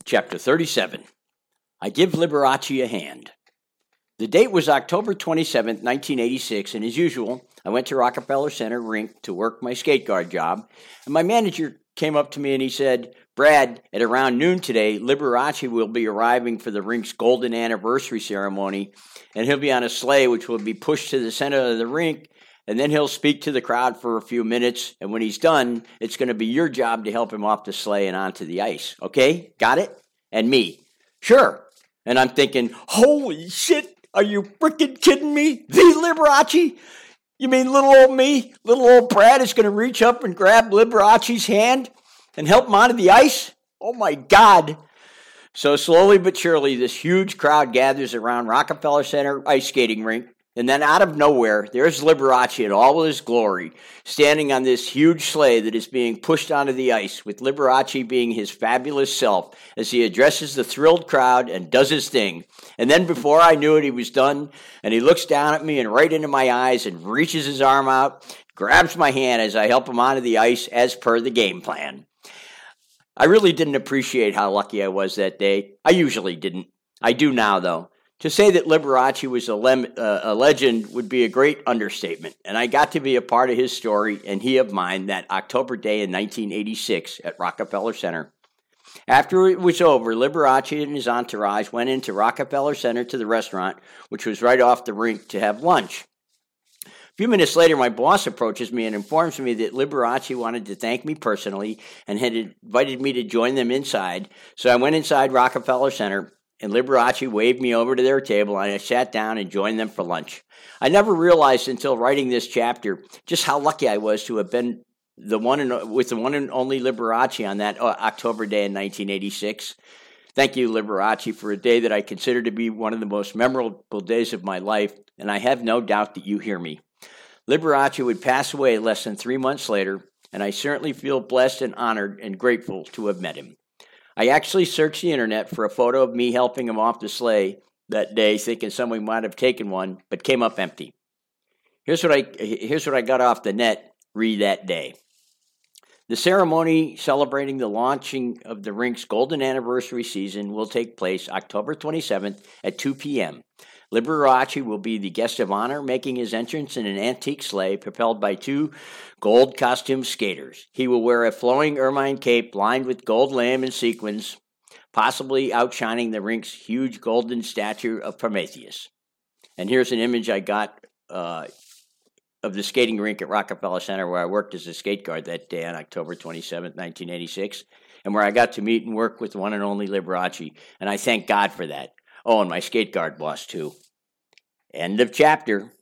Chapter 37. I Give Liberace a Hand. The date was October 27th, 1986, and as usual, I went to Rockefeller Center rink to work my skate guard job, and my manager came up to me and he said, "Brad, at around noon today, Liberace will be arriving for the rink's golden anniversary ceremony, and he'll be on a sleigh which will be pushed to the center of the rink, and then he'll speak to the crowd for a few minutes, and when he's done, it's going to be your job to help him off the sleigh and onto the ice. Okay? Got it?" And me, "Sure." And I'm thinking, holy shit, are you freaking kidding me? The Liberace? You mean little old me, little old Brad is going to reach up and grab Liberace's hand and help him onto the ice? Oh my God. So slowly but surely, this huge crowd gathers around Rockefeller Center ice skating rink. And then out of nowhere, there's Liberace in all of his glory, standing on this huge sleigh that is being pushed onto the ice, with Liberace being his fabulous self as he addresses the thrilled crowd and does his thing. And then before I knew it, he was done, and he looks down at me and right into my eyes and reaches his arm out, grabs my hand as I help him onto the ice as per the game plan. I really didn't appreciate how lucky I was that day. I usually didn't. I do now, though. To say that Liberace was a legend would be a great understatement, and I got to be a part of his story and he of mine that October day in 1986 at Rockefeller Center. After it was over, Liberace and his entourage went into Rockefeller Center to the restaurant, which was right off the rink, to have lunch. A few minutes later, my boss approaches me and informs me that Liberace wanted to thank me personally and had invited me to join them inside, so I went inside Rockefeller Center, and Liberace waved me over to their table, and I sat down and joined them for lunch. I never realized until writing this chapter just how lucky I was to have been with the one and only Liberace on that October day in 1986. Thank you, Liberace, for a day that I consider to be one of the most memorable days of my life, and I have no doubt that you hear me. Liberace would pass away less than 3 months later, and I certainly feel blessed and honored and grateful to have met him. I actually searched the internet for a photo of me helping him off the sleigh that day, thinking someone might have taken one, but came up empty. Here's what I got off the net that day. The ceremony celebrating the launching of the rink's golden anniversary season will take place October 27th at 2 p.m. Liberace will be the guest of honor, making his entrance in an antique sleigh propelled by 2 gold-costumed skaters. He will wear a flowing ermine cape lined with gold lamb and sequins, possibly outshining the rink's huge golden statue of Prometheus. And here's an image I got of the skating rink at Rockefeller Center, where I worked as a skate guard that day on October 27th, 1986, and where I got to meet and work with the one and only Liberace, and I thank God for that. Oh, and my skate guard boss, too. End of chapter.